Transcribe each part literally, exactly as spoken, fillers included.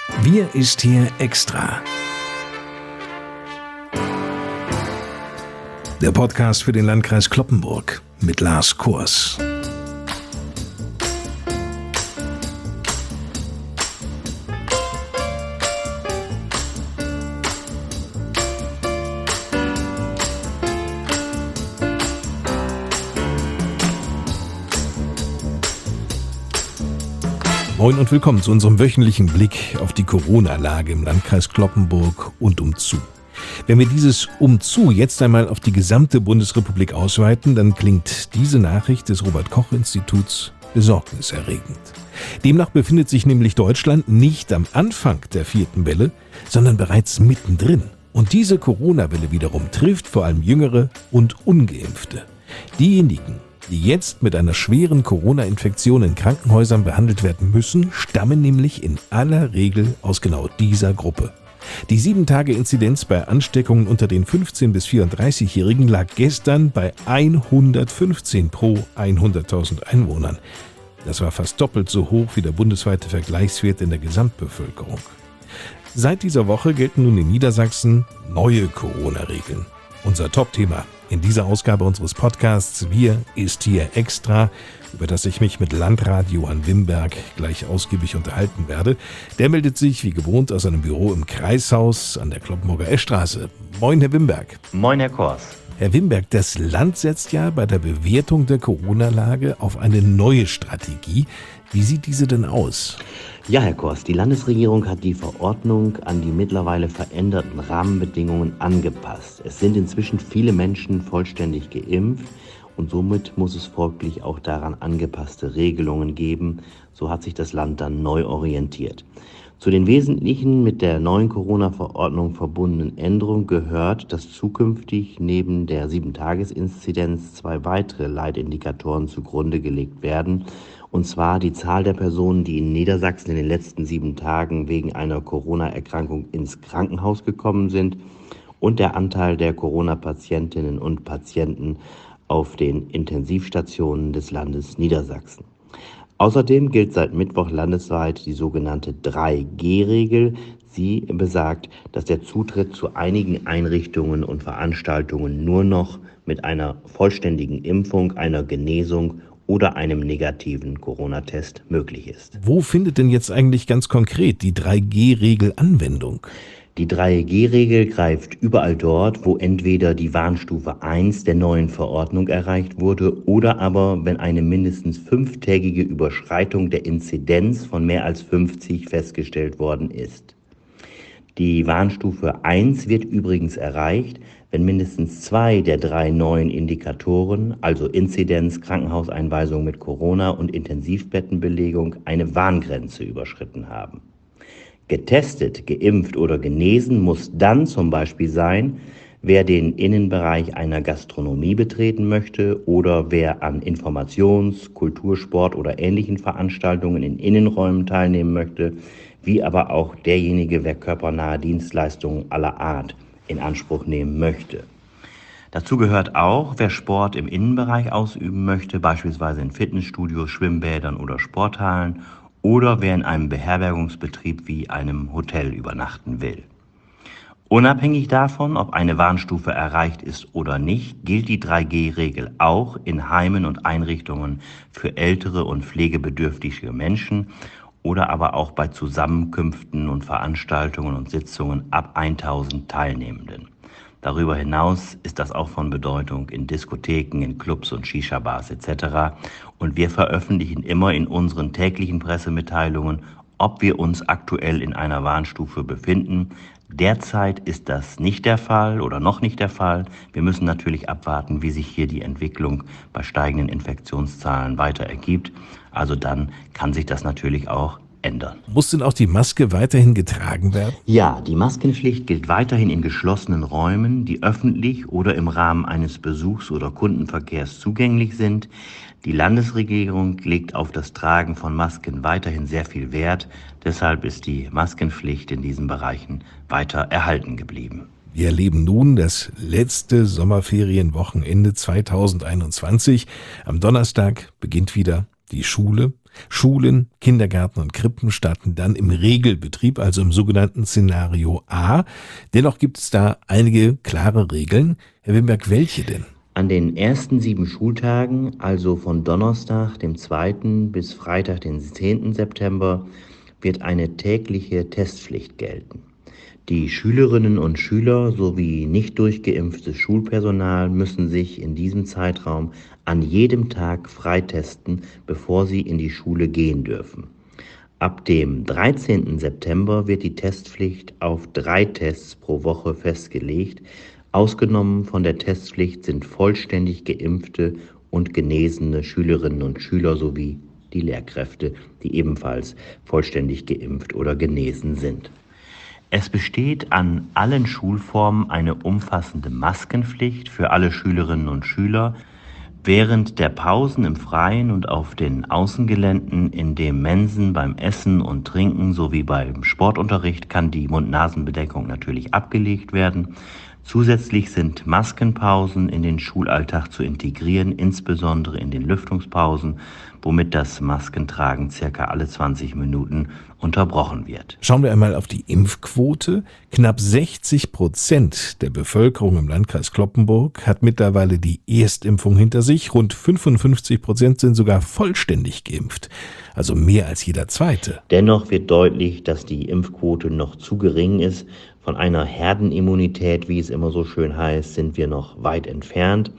Wir ist hier extra. Der Podcast für den Landkreis Cloppenburg mit Lars Kurs. Moin und willkommen zu unserem wöchentlichen Blick auf die Corona-Lage im Landkreis Cloppenburg und umzu. Wenn wir dieses Umzu jetzt einmal auf die gesamte Bundesrepublik ausweiten, dann klingt diese Nachricht des Robert-Koch-Instituts besorgniserregend. Demnach befindet sich nämlich Deutschland nicht am Anfang der vierten Welle, sondern bereits mittendrin. Und diese Corona-Welle wiederum trifft vor allem Jüngere und Ungeimpfte. Diejenigen, die jetzt mit einer schweren Corona-Infektion in Krankenhäusern behandelt werden müssen, stammen nämlich in aller Regel aus genau dieser Gruppe. Die sieben Tage Inzidenz bei Ansteckungen unter den fünfzehn- bis vierunddreißigjährigen lag gestern bei hundertfünfzehn pro hunderttausend Einwohnern. Das war fast doppelt so hoch wie der bundesweite Vergleichswert in der Gesamtbevölkerung. Seit dieser Woche gelten nun in Niedersachsen neue Corona-Regeln. Unser Top-Thema in dieser Ausgabe unseres Podcasts Wir ist hier extra, über das ich mich mit Landrat Johann Wimberg gleich ausgiebig unterhalten werde. Der meldet sich wie gewohnt aus seinem Büro im Kreishaus an der Cloppenburger Eschstraße. Moin, Herr Wimberg. Moin, Herr Kors. Herr Wimberg, das Land setzt ja bei der Bewertung der Corona-Lage auf eine neue Strategie. Wie sieht diese denn aus? Ja, Herr Kors, die Landesregierung hat die Verordnung an die mittlerweile veränderten Rahmenbedingungen angepasst. Es sind inzwischen viele Menschen vollständig geimpft und somit muss es folglich auch daran angepasste Regelungen geben. So hat sich das Land dann neu orientiert. Zu den wesentlichen mit der neuen Corona-Verordnung verbundenen Änderungen gehört, dass zukünftig neben der sieben Tages Inzidenz zwei weitere Leitindikatoren zugrunde gelegt werden. Und zwar die Zahl der Personen, die in Niedersachsen in den letzten sieben Tagen wegen einer Corona-Erkrankung ins Krankenhaus gekommen sind und der Anteil der Corona-Patientinnen und Patienten auf den Intensivstationen des Landes Niedersachsen. Außerdem gilt seit Mittwoch landesweit die sogenannte drei G Regel. Sie besagt, dass der Zutritt zu einigen Einrichtungen und Veranstaltungen nur noch mit einer vollständigen Impfung, einer Genesung oder einem negativen Corona-Test möglich ist. Wo findet denn jetzt eigentlich ganz konkret die drei G Regel Anwendung? Die drei G Regel greift überall dort, wo entweder die Warnstufe eins der neuen Verordnung erreicht wurde oder aber, wenn eine mindestens fünftägige Überschreitung der Inzidenz von mehr als fünfzig festgestellt worden ist. Die Warnstufe eins wird übrigens erreicht, wenn mindestens zwei der drei neuen Indikatoren, also Inzidenz, Krankenhauseinweisung mit Corona und Intensivbettenbelegung, eine Warngrenze überschritten haben. Getestet, geimpft oder genesen muss dann zum Beispiel sein, wer den Innenbereich einer Gastronomie betreten möchte oder wer an Informations-, Kultur-, Sport- oder ähnlichen Veranstaltungen in Innenräumen teilnehmen möchte, wie aber auch derjenige, wer körpernahe Dienstleistungen aller Art in Anspruch nehmen möchte. Dazu gehört auch, wer Sport im Innenbereich ausüben möchte, beispielsweise in Fitnessstudios, Schwimmbädern oder Sporthallen, oder wer in einem Beherbergungsbetrieb wie einem Hotel übernachten will. Unabhängig davon, ob eine Warnstufe erreicht ist oder nicht, gilt die drei G Regel auch in Heimen und Einrichtungen für ältere und pflegebedürftige Menschen oder aber auch bei Zusammenkünften und Veranstaltungen und Sitzungen ab tausend Teilnehmenden. Darüber hinaus ist das auch von Bedeutung in Diskotheken, in Clubs und Shisha-Bars et cetera. Und wir veröffentlichen immer in unseren täglichen Pressemitteilungen, ob wir uns aktuell in einer Warnstufe befinden. Derzeit ist das nicht der Fall oder noch nicht der Fall. Wir müssen natürlich abwarten, wie sich hier die Entwicklung bei steigenden Infektionszahlen weiter ergibt. Also dann kann sich das natürlich auch ändern. Muss denn auch die Maske weiterhin getragen werden? Ja, die Maskenpflicht gilt weiterhin in geschlossenen Räumen, die öffentlich oder im Rahmen eines Besuchs oder Kundenverkehrs zugänglich sind. Die Landesregierung legt auf das Tragen von Masken weiterhin sehr viel Wert. Deshalb ist die Maskenpflicht in diesen Bereichen weiter erhalten geblieben. Wir erleben nun das letzte Sommerferienwochenende zweitausendeinundzwanzig. Am Donnerstag beginnt wieder die Schule. Schulen, Kindergärten und Krippen starten dann im Regelbetrieb, also im sogenannten Szenario A. Dennoch gibt es da einige klare Regeln. Herr Wimberg, welche denn? An den ersten sieben Schultagen, also von Donnerstag, dem zweiten bis Freitag, den zehnten September, wird eine tägliche Testpflicht gelten. Die Schülerinnen und Schüler sowie nicht durchgeimpftes Schulpersonal müssen sich in diesem Zeitraum an jedem Tag freitesten, bevor sie in die Schule gehen dürfen. Ab dem dreizehnten September wird die Testpflicht auf drei Tests pro Woche festgelegt. Ausgenommen von der Testpflicht sind vollständig geimpfte und genesene Schülerinnen und Schüler sowie die Lehrkräfte, die ebenfalls vollständig geimpft oder genesen sind. Es besteht an allen Schulformen eine umfassende Maskenpflicht für alle Schülerinnen und Schüler. Während der Pausen im Freien und auf den Außengeländen, in den Mensen, beim Essen und Trinken sowie beim Sportunterricht kann die Mund-Nasen-Bedeckung natürlich abgelegt werden. Zusätzlich sind Maskenpausen in den Schulalltag zu integrieren, insbesondere in den Lüftungspausen, womit das Maskentragen circa alle zwanzig Minuten unterbrochen wird. Schauen wir einmal auf die Impfquote. Knapp sechzig Prozent der Bevölkerung im Landkreis Cloppenburg hat mittlerweile die Erstimpfung hinter sich. Rund fünfundfünfzig Prozent sind sogar vollständig geimpft, also mehr als jeder Zweite. Dennoch wird deutlich, dass die Impfquote noch zu gering ist. Von einer Herdenimmunität, wie es immer so schön heißt, sind wir noch weit entfernt.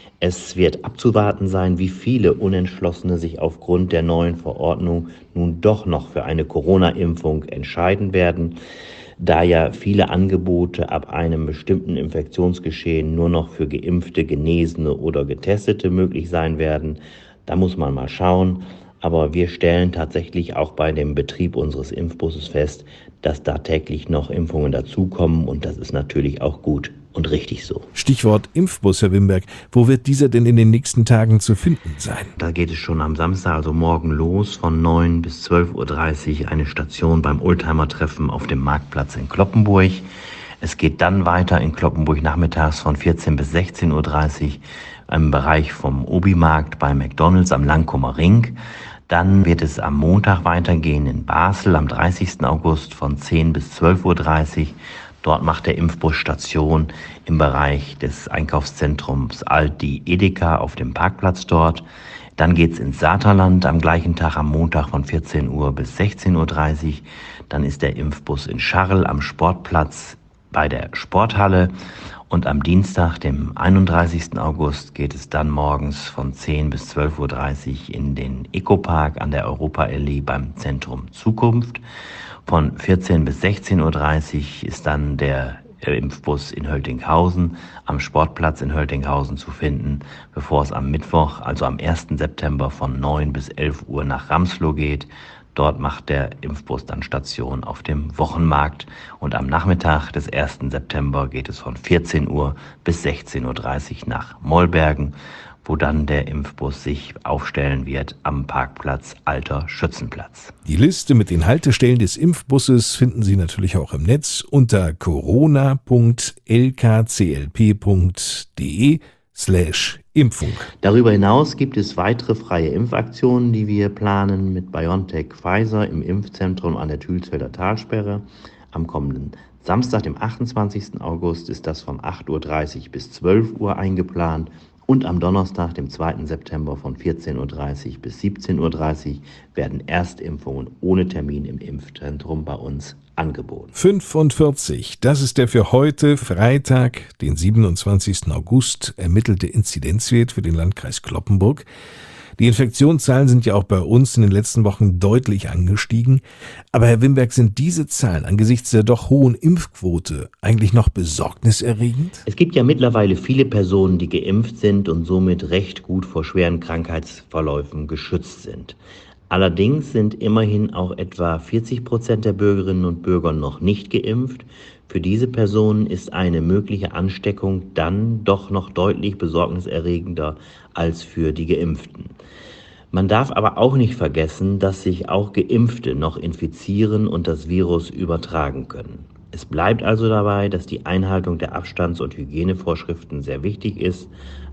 Es wird abzuwarten sein, wie viele Unentschlossene sich aufgrund der neuen Verordnung nun doch noch für eine Corona-Impfung entscheiden werden, da ja viele Angebote ab einem bestimmten Infektionsgeschehen nur noch für Geimpfte, Genesene oder Getestete möglich sein werden. Da muss man mal schauen. Aber wir stellen tatsächlich auch bei dem Betrieb unseres Impfbusses fest, dass da täglich noch Impfungen dazukommen und das ist natürlich auch gut und richtig so. Stichwort Impfbus, Herr Wimberg. Wo wird dieser denn in den nächsten Tagen zu finden sein? Da geht es schon am Samstag, also morgen los, von neun bis zwölf Uhr dreißig, eine Station beim Oldtimer-Treffen auf dem Marktplatz in Cloppenburg. Es geht dann weiter in Cloppenburg nachmittags von vierzehn bis sechzehn Uhr dreißig im Bereich vom Obi-Markt bei McDonalds am Langkummer Ring. Dann wird es am Montag weitergehen in Basel am dreißigsten August von zehn bis zwölf Uhr dreißig. Dort macht der Impfbus Station im Bereich des Einkaufszentrums Aldi Edeka auf dem Parkplatz dort. Dann geht's ins Saterland am gleichen Tag am Montag von vierzehn Uhr bis sechzehn Uhr dreißig. Dann ist der Impfbus in Scharl am Sportplatz bei der Sporthalle. Und am Dienstag, dem einunddreißigsten August, geht es dann morgens von zehn bis zwölf Uhr dreißig in den Ecopark an der Europaallee beim Zentrum Zukunft. Von vierzehn bis sechzehn Uhr dreißig ist dann der Impfbus in Höltinghausen am Sportplatz in Höltinghausen zu finden, bevor es am Mittwoch, also am ersten September von neun bis elf Uhr nach Ramsloh geht. Dort macht der Impfbus dann Station auf dem Wochenmarkt und am Nachmittag des ersten September geht es von vierzehn Uhr bis sechzehn Uhr dreißig nach Mollbergen, wo dann der Impfbus sich aufstellen wird am Parkplatz Alter Schützenplatz. Die Liste mit den Haltestellen des Impfbusses finden Sie natürlich auch im Netz unter corona punkt l k c l p punkt d e slash Impfung. Darüber hinaus gibt es weitere freie Impfaktionen, die wir planen mit BioNTech Pfizer im Impfzentrum an der Thülsfelder Talsperre. Am kommenden Samstag, dem achtundzwanzigsten August, ist das von acht Uhr dreißig bis zwölf Uhr eingeplant. Und am Donnerstag, dem zweiten September von vierzehn Uhr dreißig bis siebzehn Uhr dreißig werden Erstimpfungen ohne Termin im Impfzentrum bei uns angeboten. fünfundvierzig, das ist der für heute Freitag, den siebenundzwanzigsten August, ermittelte Inzidenzwert für den Landkreis Cloppenburg. Die Infektionszahlen sind ja auch bei uns in den letzten Wochen deutlich angestiegen. Aber Herr Wimberg, sind diese Zahlen angesichts der doch hohen Impfquote eigentlich noch besorgniserregend? Es gibt ja mittlerweile viele Personen, die geimpft sind und somit recht gut vor schweren Krankheitsverläufen geschützt sind. Allerdings sind immerhin auch etwa vierzig Prozent der Bürgerinnen und Bürger noch nicht geimpft. Für diese Personen ist eine mögliche Ansteckung dann doch noch deutlich besorgniserregender als für die Geimpften. Man darf aber auch nicht vergessen, dass sich auch Geimpfte noch infizieren und das Virus übertragen können. Es bleibt also dabei, dass die Einhaltung der Abstands- und Hygienevorschriften sehr wichtig ist.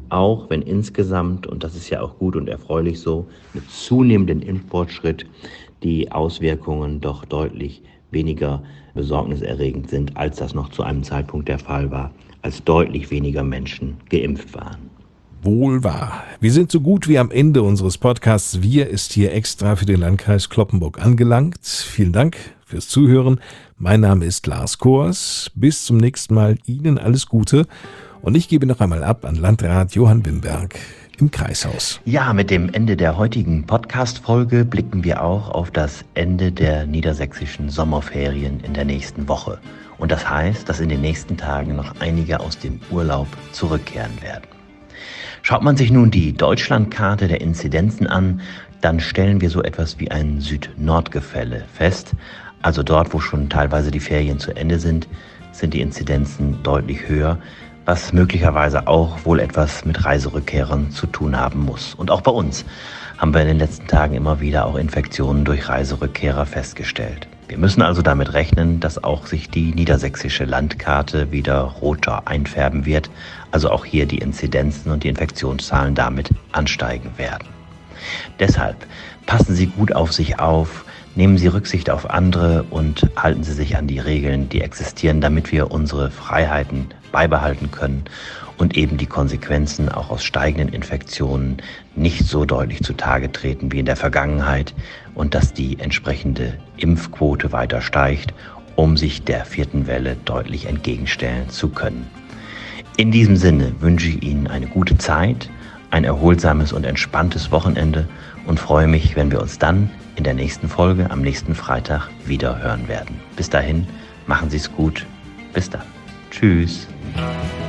auch wenn insgesamt, und das ist ja auch gut und erfreulich so, mit zunehmendem Impffortschritt die Auswirkungen doch deutlich weniger besorgniserregend sind, als das noch zu einem Zeitpunkt der Fall war, als deutlich weniger Menschen geimpft waren. Wohl wahr. Wir sind so gut wie am Ende unseres Podcasts Wir ist hier extra für den Landkreis Cloppenburg angelangt. Vielen Dank fürs Zuhören. Mein Name ist Lars Kors. Bis zum nächsten Mal. Ihnen alles Gute. Und ich gebe noch einmal ab an Landrat Johann Wimberg im Kreishaus. Ja, mit dem Ende der heutigen Podcast-Folge blicken wir auch auf das Ende der niedersächsischen Sommerferien in der nächsten Woche. Und das heißt, dass in den nächsten Tagen noch einige aus dem Urlaub zurückkehren werden. Schaut man sich nun die Deutschlandkarte der Inzidenzen an, dann stellen wir so etwas wie ein Süd-Nord-Gefälle fest. Also dort, wo schon teilweise die Ferien zu Ende sind, sind die Inzidenzen deutlich höher, was möglicherweise auch wohl etwas mit Reiserückkehrern zu tun haben muss. Und auch bei uns haben wir in den letzten Tagen immer wieder auch Infektionen durch Reiserückkehrer festgestellt. Wir müssen also damit rechnen, dass auch sich die niedersächsische Landkarte wieder roter einfärben wird, also auch hier die Inzidenzen und die Infektionszahlen damit ansteigen werden. Deshalb passen Sie gut auf sich auf, nehmen Sie Rücksicht auf andere und halten Sie sich an die Regeln, die existieren, damit wir unsere Freiheiten beibehalten können und eben die Konsequenzen auch aus steigenden Infektionen nicht so deutlich zutage treten wie in der Vergangenheit und dass die entsprechende Impfquote weiter steigt, um sich der vierten Welle deutlich entgegenstellen zu können. In diesem Sinne wünsche ich Ihnen eine gute Zeit, ein erholsames und entspanntes Wochenende und freue mich, wenn wir uns dann in der nächsten Folge am nächsten Freitag wieder hören werden. Bis dahin, machen Sie es gut. Bis dann. Tschüss.